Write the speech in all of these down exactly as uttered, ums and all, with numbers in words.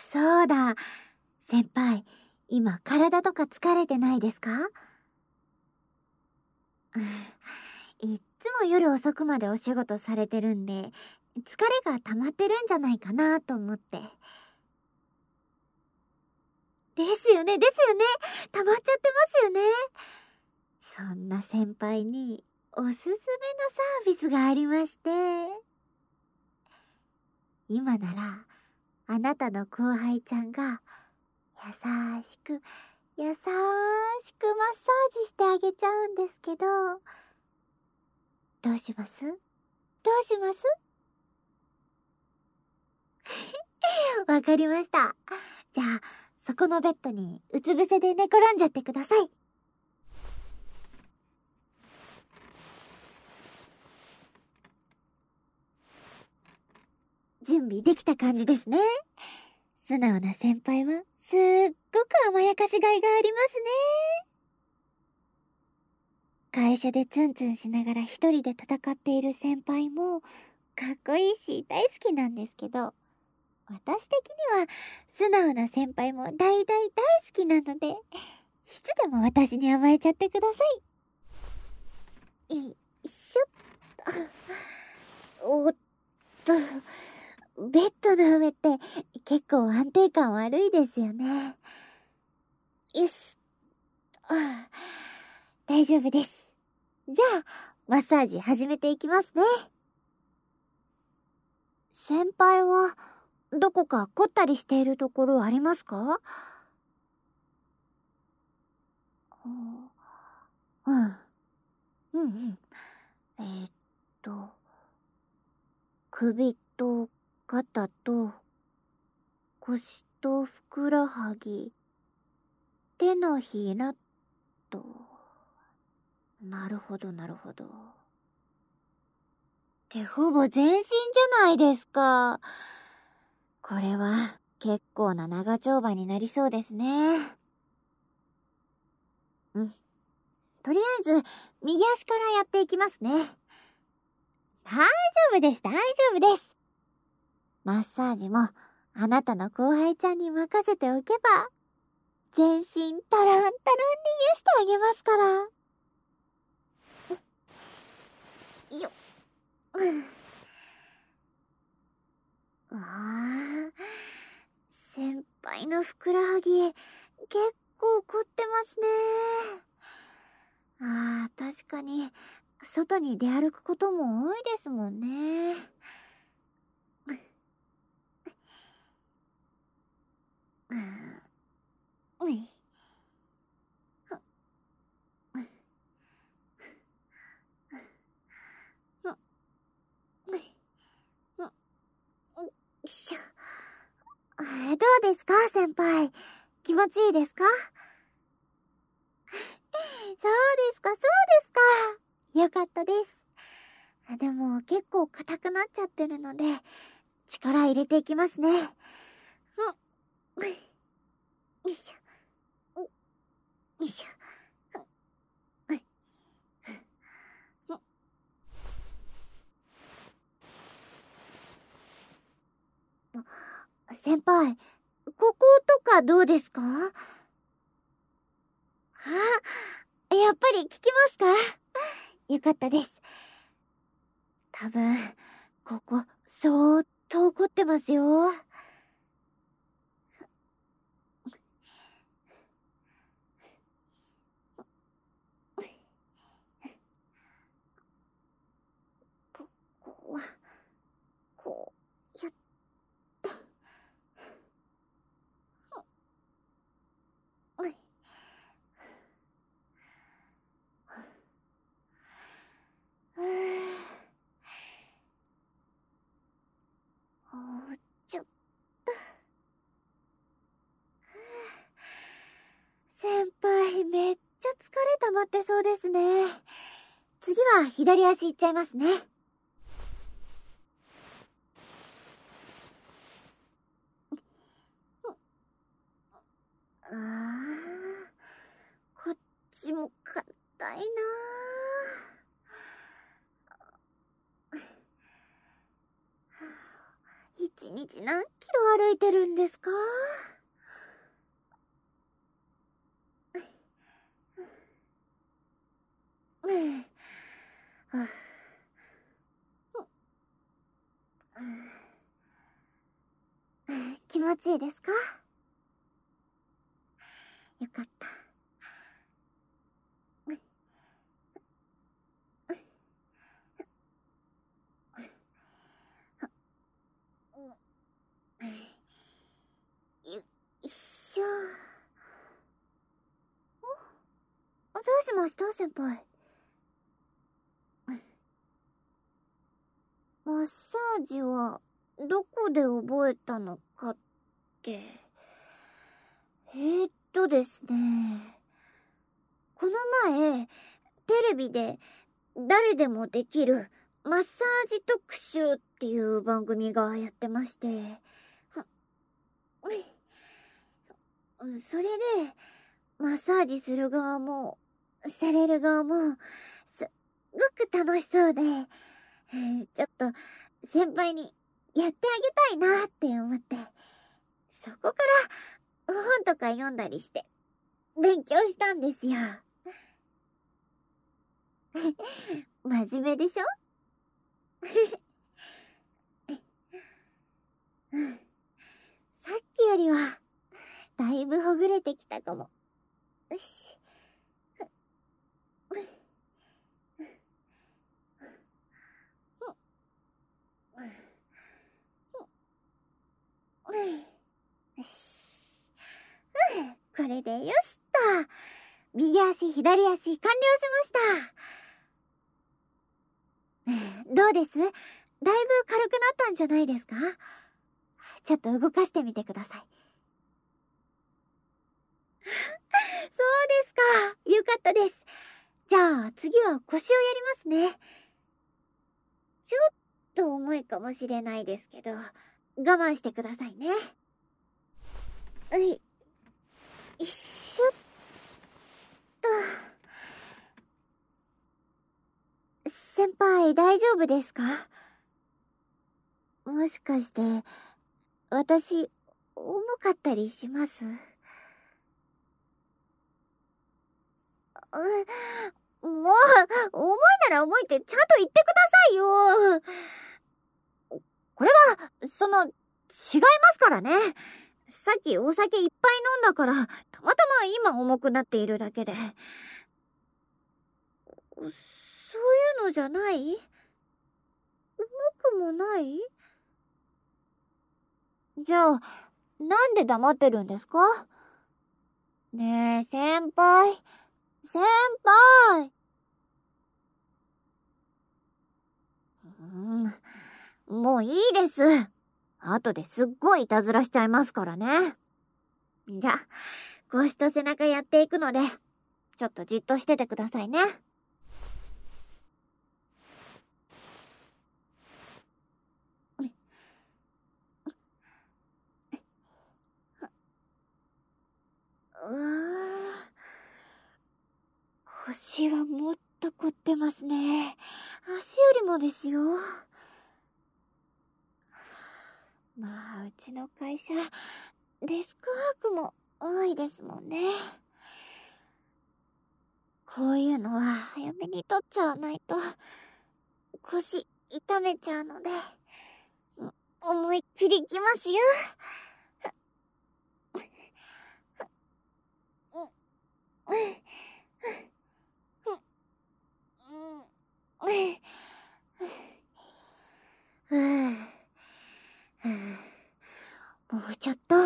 そうだ。先輩、今体とか疲れてないですか？うん、いっつも夜遅くまでお仕事されてるんで、疲れが溜まってるんじゃないかなと思って。ですよね、ですよね。溜まっちゃってますよね。そんな先輩におすすめのサービスがありまして、今ならあなたの後輩ちゃんが優しく優しくマッサージしてあげちゃうんですけど、どうします？どうします？わかりました。じゃあそこのベッドにうつ伏せで寝転んじゃってください。準備できた感じですね。素直な先輩はすっごく甘やかしがいがありますね。会社でツンツンしながら一人で戦っている先輩もかっこいいし大好きなんですけど、私的には素直な先輩も大大大好きなので、いつでも私に甘えちゃってください。よいしょ。おっと、ベッドの上って結構安定感悪いですよね。よし。ああ、大丈夫です。じゃあ、マッサージ始めていきますね。先輩は、どこか凝ったりしているところありますか？うん。うんうん。えーっと、首と肩と腰とふくらはぎ、手のひらと。なるほどなるほど。ってほぼ全身じゃないですか。これは結構な長丁場になりそうですね。うん。とりあえず右足からやっていきますね。大丈夫です、大丈夫です。マッサージもあなたの後輩ちゃんに任せておけば、全身トロントロンに癒してあげますから。よっ。うん。ああ、先輩のふくらはぎ、結構凝ってますね。ああ、確かに、外に出歩くことも多いですもんね。うん。うい。よいしょ。どうですか、先輩。気持ちいいですか？そうですか、そうですか。よかったです。でも結構硬くなっちゃってるので、力入れていきますね。うん。よいしょ。よいしょ。先輩、こことかどうですか？あ、やっぱり効きますか？よかったです。多分、ここ、そーっと怒ってますよ。ここは、こう、やって、はい。うーもうちょっと。先輩、めっちゃ疲れ溜まってそうですね。次は左足いっちゃいますね。あー、こっちも硬いなー。一一日何キロ歩いてるんですか？うん。はあ、うん、気持ちいいですか？よかった。よいしょ。どうしました、先輩？マッサージはどこで覚えたのかって。えーっとですね、この前テレビで誰でもできるマッサージ特集っていう番組がやってまして、それでマッサージする側もされる側もすっごく楽しそうで、ちょっと先輩にやってあげたいなって思って、そこから本とか読んだりして勉強したんですよ。真面目でしょ？うん、さっきよりはだいぶほぐれてきたかも。よし。よし。これでよしっと。右足、左足、完了しました。どうです？だいぶ軽くなったんじゃないですか？ちょっと動かしてみてください。そうですか。よかったです。じゃあ次は腰をやりますね。ちょっと重いかもしれないですけど、我慢してくださいね。うい。よいしょっと。先輩、大丈夫ですか？もしかして、私、重かったりします？うん、もう、重いなら重いってちゃんと言ってくださいよ。これは、その、違いますからね。さっきお酒いっぱい飲んだから、たまたま今重くなっているだけで。そういうのじゃない？重くもない？じゃあ、なんで黙ってるんですか？ねえ、先輩。先輩。うーん、もういいです。後ですっごいいたずらしちゃいますからね。じゃあ、腰と背中やっていくので、ちょっとじっとしててくださいね。うー、腰はもっと凝ってますね。足よりもですよ。まあ、うちの会社、デスクワークも多いですもんね。こういうのは早めに取っちゃわないと、腰痛めちゃうので、思いっきりいきますよ。もうちょっと。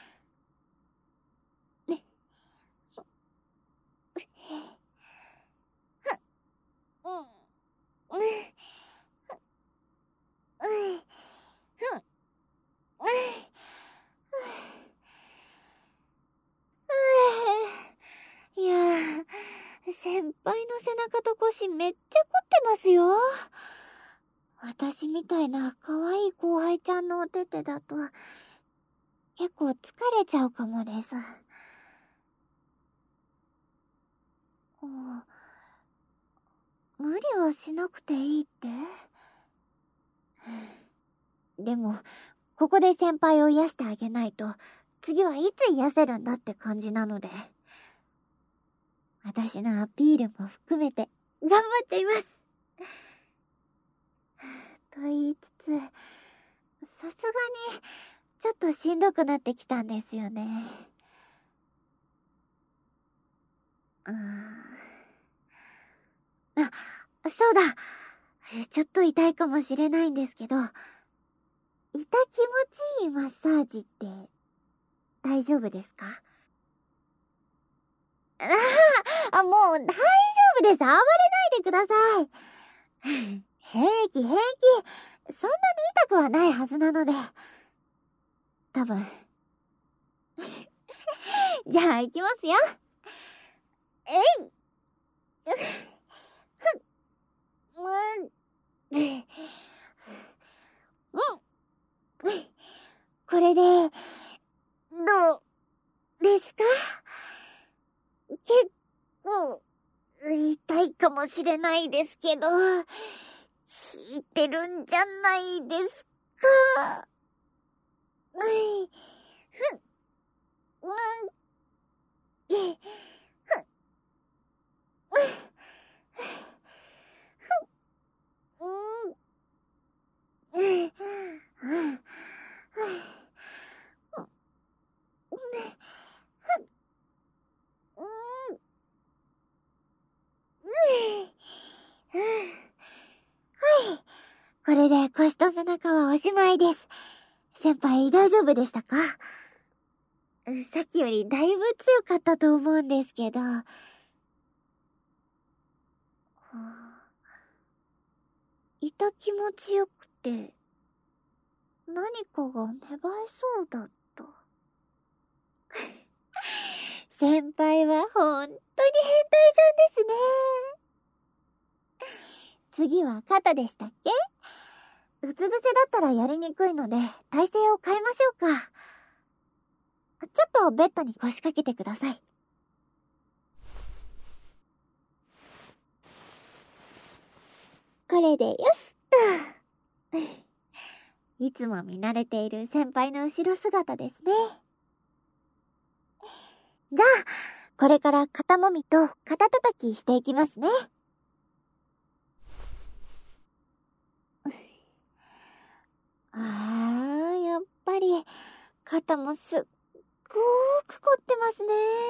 いやー、先輩の背中と腰めっちゃ凝ってますよ。私みたいな可愛い後輩ちゃんのお手手だと結構疲れちゃうかもです。無理はしなくていいって？でも、 ここで先輩を癒してあげないと、次はいつ癒せるんだって感じなので、私のアピールも含めて頑張っちゃいます。と言いつつ、さすがにちょっとしんどくなってきたんですよね。うーん。あ、そうだ。ちょっと痛いかもしれないんですけど、痛気持ちいいマッサージって大丈夫ですか？ああ、もう大丈夫です。暴れないでください。平気平気。そんなに痛くはないはずなので。多分。じゃあ行きますよ。えい。うん。うん。これで、どうですか？結構、痛いかもしれないですけど、効いてるんじゃないですか？うん。ふん。うん。え、ふん。うん。うん。うん。はい。これで腰と背中はおしまいです。先輩大丈夫でしたか？さっきよりだいぶ強かったと思うんですけど。痛気持ちよくて、何かが芽生えそうだった。先輩はほんとに変態さんですね。次は肩でしたっけ？うつ伏せだったらやりにくいので、体勢を変えましょうか。ちょっとベッドに腰掛けてください。これでよしっと。いつも見慣れている先輩の後ろ姿ですね。じゃあ、これから肩もみと肩叩きしていきますね。あー、やっぱり肩もすっごーく凝ってます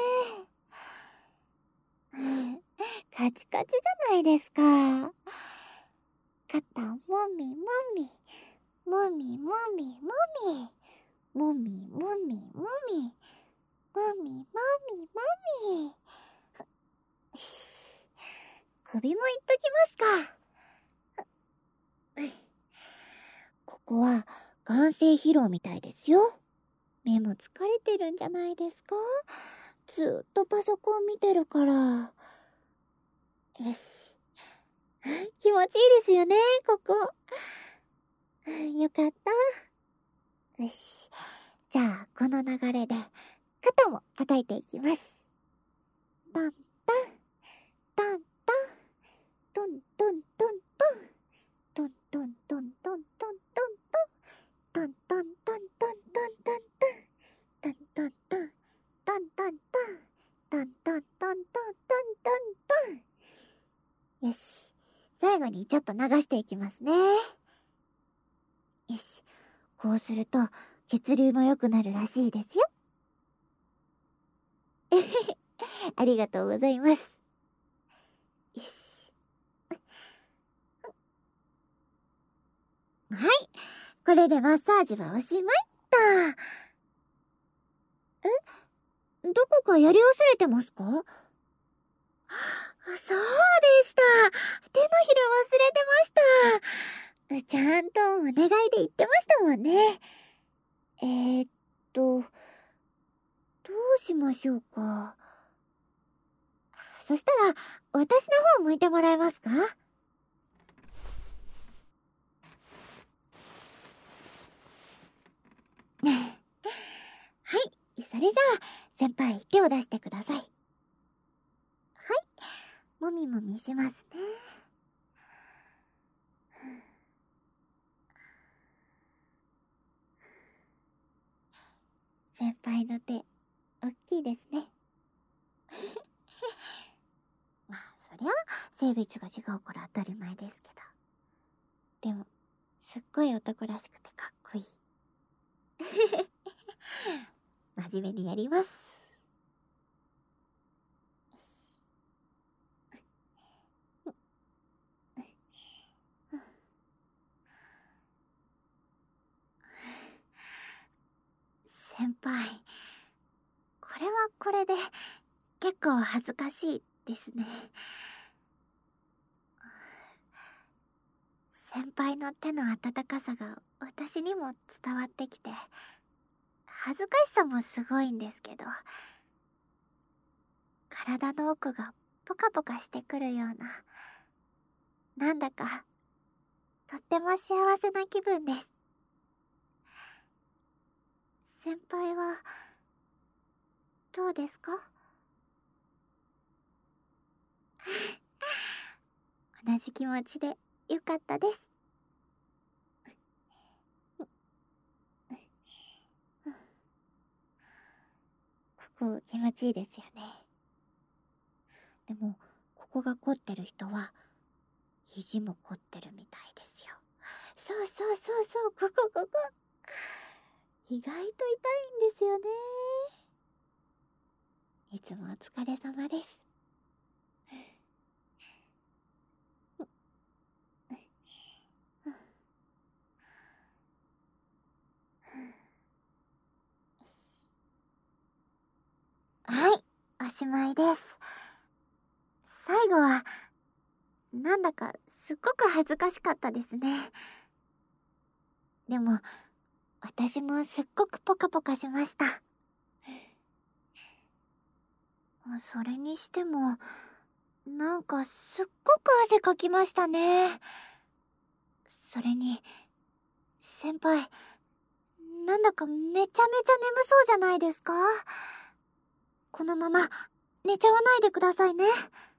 ね。カチカチじゃないですか。肩もみもみ、もみもみもみ、もみもみもみ、もみもみもみ。首もいっときますか。ここは眼性疲労みたいですよ。目も疲れてるんじゃないですか？ずっとパソコン見てるから。よし。気持ちいいですよね、ここ。よかった。よし。じゃあ、この流れで、肩も叩いていきます。トントン、トントン、トントントントン、トントントントントントントン、トントントントントントントン、トントントン、トントントン、トントントントントントントントン。よし。最後にちょっと流していきますね。よし。こうすると血流も良くなるらしいですよ。ありがとうございます。よし。はい。これでマッサージはおしまいっと。え？どこかやり忘れてますか？そうでした。手のひら忘れてました。ちゃんとお願いで言ってましたもんね。えーっと、どうしましょうか。そしたら、私の方向いてもらえますか？はい、それじゃあ、先輩、手を出してください。はい、もみもみしますね。 先輩の手、おっきいですね。まあ、そりゃ、性別が違うから当たり前ですけど。でも、すっごい男らしくてかっこいい。真面目にやります。先輩、これはこれで結構恥ずかしいですね。先輩の手の温かさが私にも伝わってきて、恥ずかしさもすごいんですけど、体の奥がポカポカしてくるような、なんだかとっても幸せな気分です。先輩はどうですか？同じ気持ちでよかったです。ここ気持ちいいですよね。でもここが凝ってる人は肘も凝ってるみたいですよ。そうそうそうそう、ここここ意外と痛いんですよね。いつもお疲れ様です。はい、おしまいです。最後はなんだかすっごく恥ずかしかったですね。でも私もすっごくポカポカしました。それにしてもなんかすっごく汗かきましたね。それに先輩、なんだかめちゃめちゃ眠そうじゃないですか。このまま寝ちゃわないでくださいね。